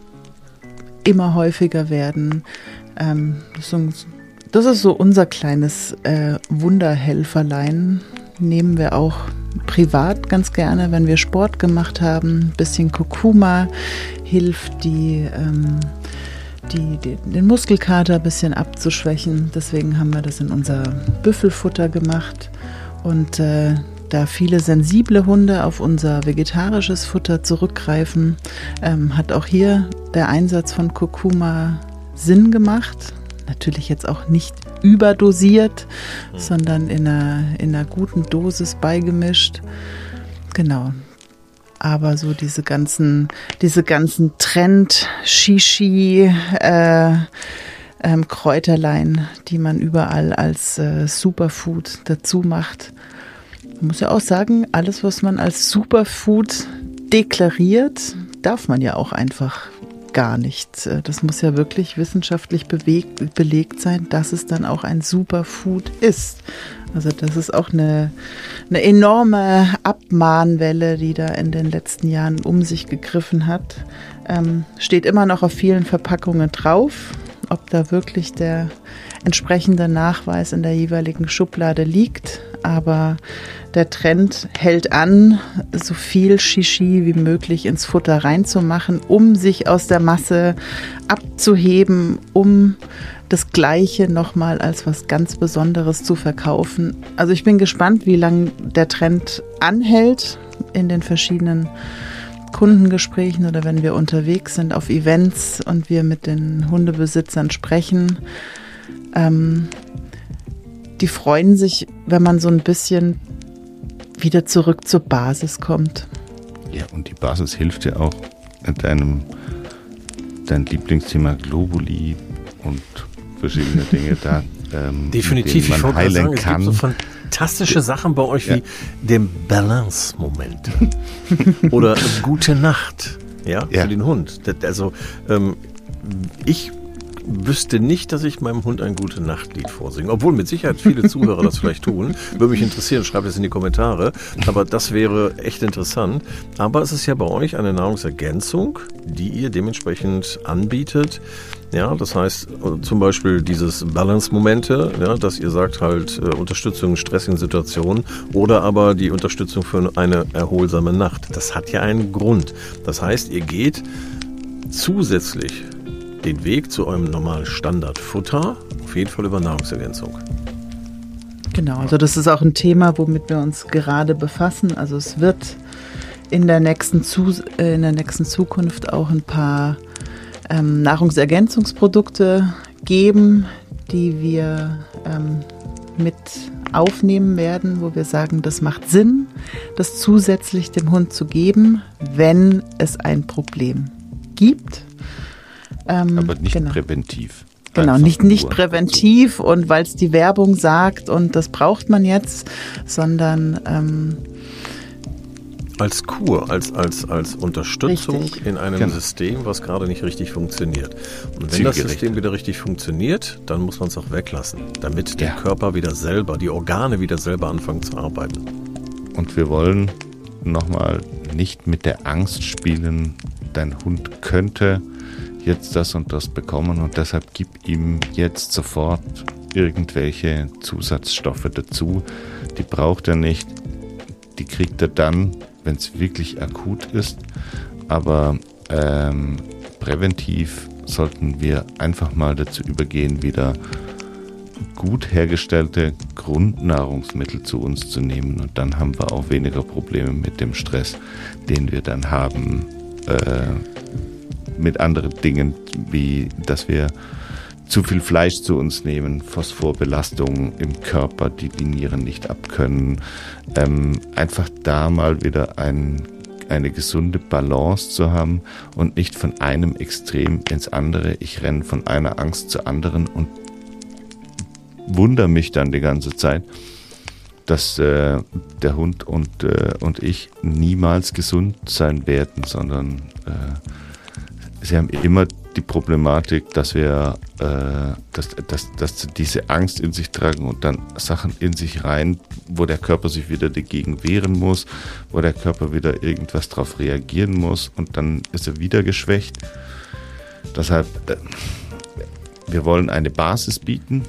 immer häufiger werden. Ähm, das, ist, das ist so unser kleines äh, Wunderhelferlein. Nehmen wir auch privat ganz gerne, wenn wir Sport gemacht haben. Ein bisschen Kurkuma hilft, die, ähm, die, die, den Muskelkater ein bisschen abzuschwächen. Deswegen haben wir das in unser Büffelfutter gemacht. Und äh, da viele sensible Hunde auf unser vegetarisches Futter zurückgreifen, ähm, hat auch hier der Einsatz von Kurkuma Sinn gemacht. Natürlich jetzt auch nicht überdosiert, mhm. sondern in einer, in einer guten Dosis beigemischt. Genau. Aber so diese ganzen, diese ganzen Trend, Shishi, äh, ähm, Kräuterlein, die man überall als äh, Superfood dazu macht. Man muss ja auch sagen, alles, was man als Superfood deklariert, darf man ja auch einfach gar nicht. Das muss ja wirklich wissenschaftlich bewegt, belegt sein, dass es dann auch ein Superfood ist. Also das ist auch eine, eine enorme Abmahnwelle, die da in den letzten Jahren um sich gegriffen hat. Ähm, steht immer noch auf vielen Verpackungen drauf, ob da wirklich der entsprechende Nachweis in der jeweiligen Schublade liegt. Aber der Trend hält an, so viel Shishi wie möglich ins Futter reinzumachen, um sich aus der Masse abzuheben, um das Gleiche nochmal als was ganz Besonderes zu verkaufen. Also ich bin gespannt, wie lange der Trend anhält in den verschiedenen Kundengesprächen oder wenn wir unterwegs sind auf Events und wir mit den Hundebesitzern sprechen. Ähm, die freuen sich, wenn man so ein bisschen wieder zurück zur Basis kommt. Ja, und die Basis hilft ja auch deinem dein Lieblingsthema Globuli und verschiedene Dinge da ähm, definitiv, mit denen man ich wollte heilen sagen, kann. Es gibt so fantastische Sachen bei euch ja. wie den Balance-Moment oder Gute Nacht, ja, ja. für den Hund. Das, also ähm, ich wüsste nicht, dass ich meinem Hund ein Gute-Nacht-Lied vorsinge. Obwohl mit Sicherheit viele Zuhörer das vielleicht tun. Würde mich interessieren, schreibt es in die Kommentare. Aber das wäre echt interessant. Aber es ist ja bei euch eine Nahrungsergänzung, die ihr dementsprechend anbietet. Ja, das heißt zum Beispiel dieses Balance-Momente, ja, dass ihr sagt halt äh, Unterstützung in stressigen Situationen oder aber die Unterstützung für eine erholsame Nacht. Das hat ja einen Grund. Das heißt, ihr geht zusätzlich den Weg zu eurem normalen Standardfutter auf jeden Fall über Nahrungsergänzung. Genau, also das ist auch ein Thema, womit wir uns gerade befassen. Also es wird in der nächsten, Zu- äh, in der nächsten Zukunft auch ein paar ähm, Nahrungsergänzungsprodukte geben, die wir ähm, mit aufnehmen werden, wo wir sagen, das macht Sinn, das zusätzlich dem Hund zu geben, wenn es ein Problem gibt. Ähm, Aber nicht genau. präventiv. Genau, Einfach nicht, nicht nur präventiv und weil es die Werbung sagt und das braucht man jetzt, sondern ähm, als Kur, als, als, als Unterstützung Richtig. in einem Genau. System, was gerade nicht richtig funktioniert. Und wenn das Zielgerichtet. System wieder richtig funktioniert, dann muss man es auch weglassen, damit der Ja. Körper wieder selber, die Organe wieder selber anfangen zu arbeiten. Und wir wollen nochmal nicht mit der Angst spielen, dein Hund könnte jetzt das und das bekommen und deshalb gib ihm jetzt sofort irgendwelche Zusatzstoffe dazu. Die braucht er nicht, die kriegt er dann, wenn es wirklich akut ist. Aber ähm, präventiv sollten wir einfach mal dazu übergehen, wieder gut hergestellte Grundnahrungsmittel zu uns zu nehmen und dann haben wir auch weniger Probleme mit dem Stress, den wir dann haben, äh, mit anderen Dingen, wie dass wir zu viel Fleisch zu uns nehmen, Phosphorbelastung im Körper, die die Nieren nicht abkönnen. Ähm, einfach da mal wieder ein, eine gesunde Balance zu haben und nicht von einem Extrem ins andere. Ich renne von einer Angst zur anderen und wundere mich dann die ganze Zeit, dass äh, der Hund und, äh, und ich niemals gesund sein werden, sondern äh, sie haben immer die Problematik, dass wir äh, dass, dass, dass sie diese Angst in sich tragen und dann Sachen in sich rein, wo der Körper sich wieder dagegen wehren muss, wo der Körper wieder irgendwas drauf reagieren muss und dann ist er wieder geschwächt. Deshalb, äh, wir wollen eine Basis bieten.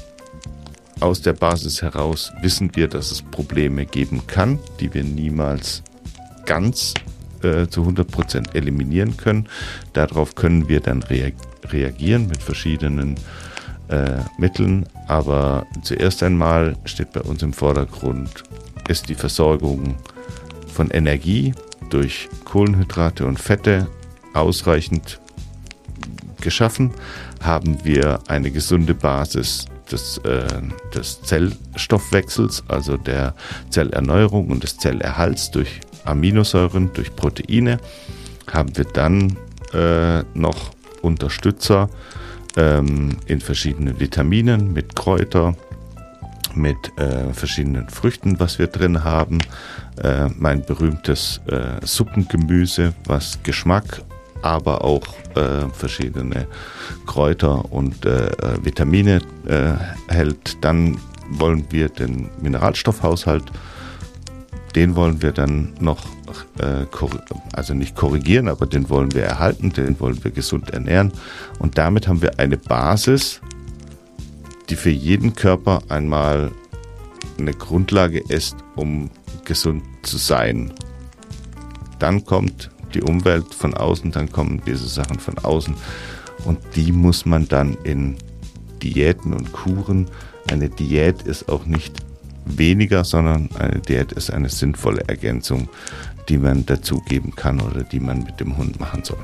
Aus der Basis heraus wissen wir, dass es Probleme geben kann, die wir niemals ganz äh, zu hundert Prozent eliminieren können. Darauf können wir dann rea- reagieren mit verschiedenen äh, Mitteln. Aber zuerst einmal steht bei uns im Vordergrund, ist die Versorgung von Energie durch Kohlenhydrate und Fette ausreichend geschaffen. Haben wir eine gesunde Basis Des, äh, des Zellstoffwechsels, also der Zellerneuerung und des Zellerhalts durch Aminosäuren, durch Proteine, haben wir dann äh, noch Unterstützer ähm, in verschiedenen Vitaminen, mit Kräuter, mit äh, verschiedenen Früchten, was wir drin haben. Äh, mein berühmtes äh, Suppengemüse, was Geschmack, aber auch äh, verschiedene Kräuter und äh, Vitamine äh, hält. Dann wollen wir den Mineralstoffhaushalt, den wollen wir dann noch, äh, kor- also nicht korrigieren, aber den wollen wir erhalten, den wollen wir gesund ernähren. Und damit haben wir eine Basis, die für jeden Körper einmal eine Grundlage ist, um gesund zu sein. Dann kommt die Umwelt von außen, dann kommen diese Sachen von außen und die muss man dann in Diäten und Kuren. Eine Diät ist auch nicht weniger, sondern eine Diät ist eine sinnvolle Ergänzung, die man dazugeben kann oder die man mit dem Hund machen soll.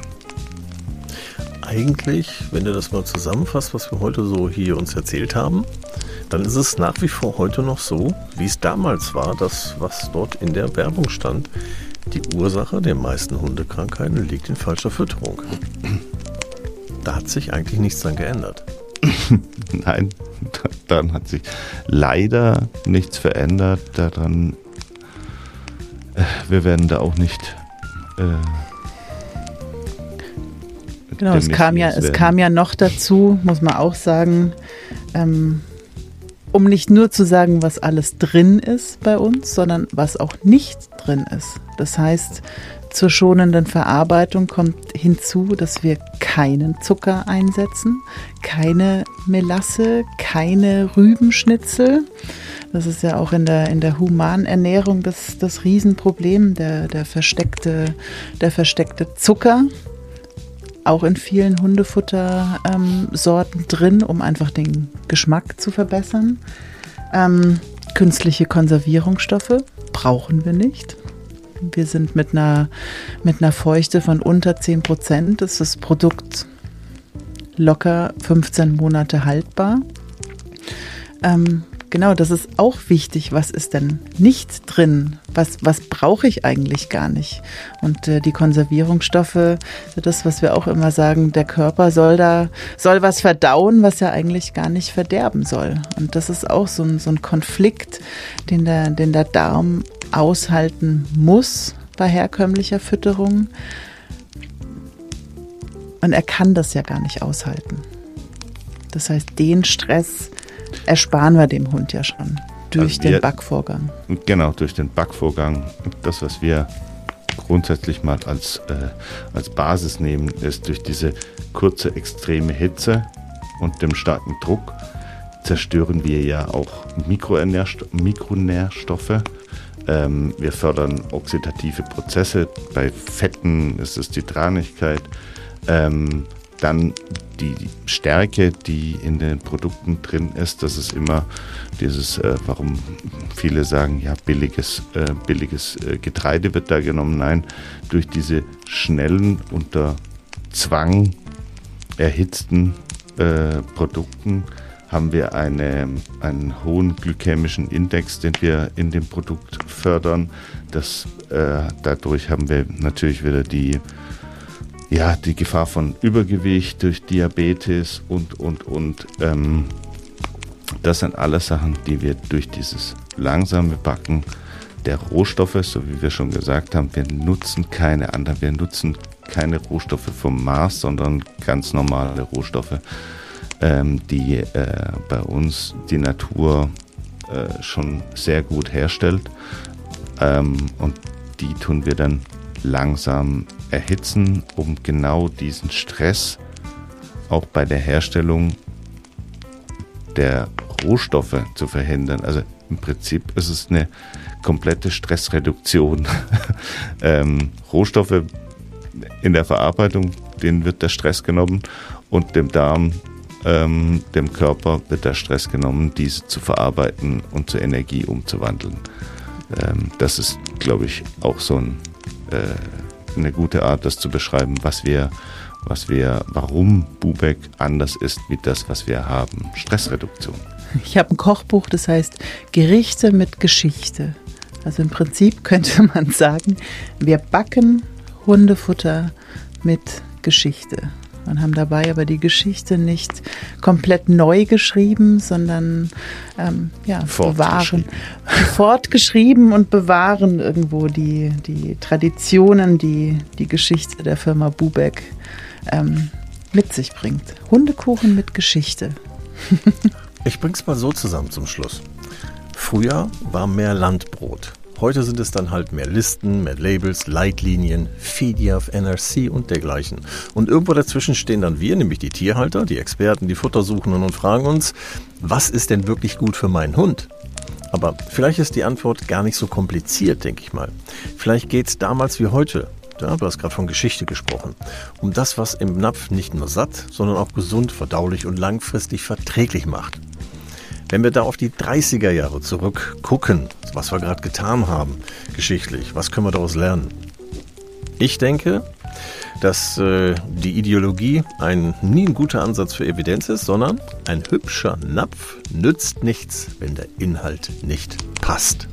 Eigentlich, wenn du das mal zusammenfasst, was wir heute so hier uns erzählt haben, dann ist es nach wie vor heute noch so, wie es damals war, das, was dort in der Werbung stand. Die Ursache der meisten Hundekrankheiten liegt in falscher Fütterung. Da hat sich eigentlich nichts dran geändert. Nein, daran hat sich leider nichts verändert. Daran, äh, wir werden da auch nicht. Äh, genau, es kam ja, es kam ja noch dazu, muss man auch sagen, ähm, um nicht nur zu sagen, was alles drin ist bei uns, sondern was auch nicht drin ist. Das heißt, zur schonenden Verarbeitung kommt hinzu, dass wir keinen Zucker einsetzen, keine Melasse, keine Rübenschnitzel. Das ist ja auch in der, in der Humanernährung das, das Riesenproblem, der, der, versteckte, der versteckte Zucker. Auch in vielen Hundefuttersorten ähm, drin, um einfach den Geschmack zu verbessern. Ähm, künstliche Konservierungsstoffe brauchen wir nicht. Wir sind mit einer, mit einer Feuchte von unter zehn Prozent, ist das Produkt locker fünfzehn Monate haltbar. Ähm, genau, das ist auch wichtig. Was ist denn nicht drin? Was, was brauche ich eigentlich gar nicht? Und äh, die Konservierungsstoffe, das, was wir auch immer sagen, der Körper soll da, soll was verdauen, was er eigentlich gar nicht verderben soll. Und das ist auch so ein, so ein Konflikt, den der, den der Darm aushalten muss bei herkömmlicher Fütterung. Und er kann das ja gar nicht aushalten. Das heißt, den Stress ersparen wir dem Hund ja schon durch also wir, den Backvorgang. Genau, durch den Backvorgang. Das, was wir grundsätzlich mal als, äh, als Basis nehmen, ist durch diese kurze, extreme Hitze und dem starken Druck zerstören wir ja auch Mikronährsto- Mikronährstoffe. Ähm, wir fördern oxidative Prozesse. Bei Fetten ist es die Tranigkeit. Ähm, dann die Stärke, die in den Produkten drin ist. Das ist immer dieses, äh, warum viele sagen, ja, billiges, äh, billiges äh, Getreide wird da genommen. Nein, durch diese schnellen, unter Zwang erhitzten äh, Produkten haben wir eine, einen hohen glykämischen Index, den wir in dem Produkt fördern. Das, äh, dadurch haben wir natürlich wieder die, ja, die Gefahr von Übergewicht durch Diabetes und, und, und. Ähm, das sind alles Sachen, die wir durch dieses langsame Backen der Rohstoffe, so wie wir schon gesagt haben, wir nutzen keine anderen, wir nutzen keine Rohstoffe vom Mars, sondern ganz normale Rohstoffe, die äh, bei uns die Natur äh, schon sehr gut herstellt. Ähm, und die tun wir dann langsam erhitzen, um genau diesen Stress auch bei der Herstellung der Rohstoffe zu verhindern. Also im Prinzip ist es eine komplette Stressreduktion. ähm, Rohstoffe in der Verarbeitung, denen wird der Stress genommen und dem Darm, Ähm, dem Körper wird der Stress genommen, diese zu verarbeiten und zur Energie umzuwandeln. Ähm, das ist, glaube ich, auch so ein, äh, eine gute Art, das zu beschreiben, was wir, was wir, warum Bubeck anders ist wie das, was wir haben. Stressreduktion. Ich habe ein Kochbuch, das heißt Gerichte mit Geschichte. Also im Prinzip könnte man sagen, wir backen Hundefutter mit Geschichte. Und haben dabei aber die Geschichte nicht komplett neu geschrieben, sondern ähm, ja, bewahren, fortgeschrieben und bewahren irgendwo die, die Traditionen, die die Geschichte der Firma Bubeck ähm, mit sich bringt. Hundekuchen mit Geschichte. Ich bring's mal so zusammen zum Schluss. Früher war mehr Landbrot. Heute sind es dann halt mehr Listen, mehr Labels, Leitlinien, F I D I A F, N R C und dergleichen. Und irgendwo dazwischen stehen dann wir, nämlich die Tierhalter, die Experten, die Futtersuchenden und fragen uns, was ist denn wirklich gut für meinen Hund? Aber vielleicht ist die Antwort gar nicht so kompliziert, denke ich mal. Vielleicht geht's damals wie heute. Ja, du hast gerade von Geschichte gesprochen. Um das, was im Napf nicht nur satt, sondern auch gesund, verdaulich und langfristig verträglich macht. Wenn wir da auf die dreißiger Jahre zurückgucken, was wir gerade getan haben, geschichtlich, was können wir daraus lernen? Ich denke, dass äh, die Ideologie ein, nie ein guter Ansatz für Evidenz ist, sondern ein hübscher Napf nützt nichts, wenn der Inhalt nicht passt.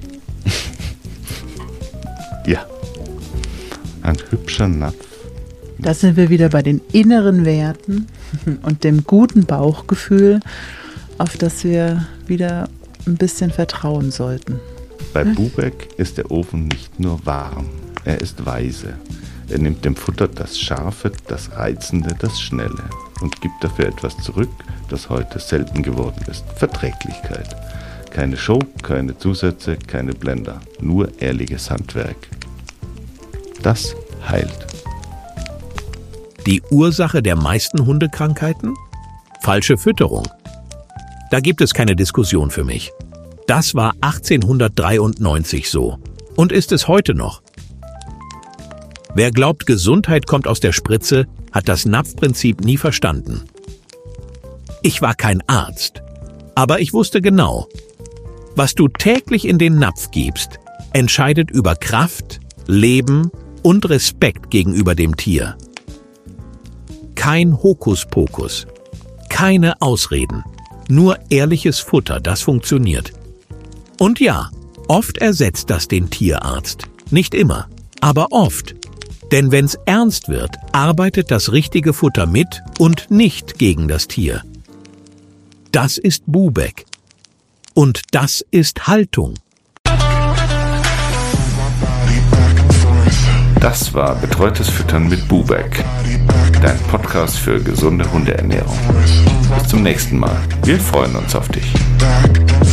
Ja, ein hübscher Napf. Da sind wir wieder bei den inneren Werten. und dem guten Bauchgefühl, auf das wir wieder ein bisschen vertrauen sollten. Bei Bubeck ist der Ofen nicht nur warm, er ist weise. Er nimmt dem Futter das Scharfe, das Reizende, das Schnelle und gibt dafür etwas zurück, das heute selten geworden ist. Verträglichkeit. Keine Show, keine Zusätze, keine Blender, nur ehrliches Handwerk. Das heilt. Die Ursache der meisten Hundekrankheiten? Falsche Fütterung. Da gibt es keine Diskussion für mich. Das war achtzehnhundertdreiundneunzig so und ist es heute noch. Wer glaubt, Gesundheit kommt aus der Spritze, hat das Napfprinzip nie verstanden. Ich war kein Arzt, aber ich wusste genau, was du täglich in den Napf gibst, entscheidet über Kraft, Leben und Respekt gegenüber dem Tier. Kein Hokuspokus, keine Ausreden, nur ehrliches Futter, das funktioniert. Und ja, oft ersetzt das den Tierarzt. Nicht immer, aber oft. Denn wenn's ernst wird, arbeitet das richtige Futter mit und nicht gegen das Tier. Das ist Bubeck. Und das ist Haltung. Das war Betreutes Füttern mit Bubeck, dein Podcast für gesunde Hundeernährung. Bis zum nächsten Mal. Wir freuen uns auf dich.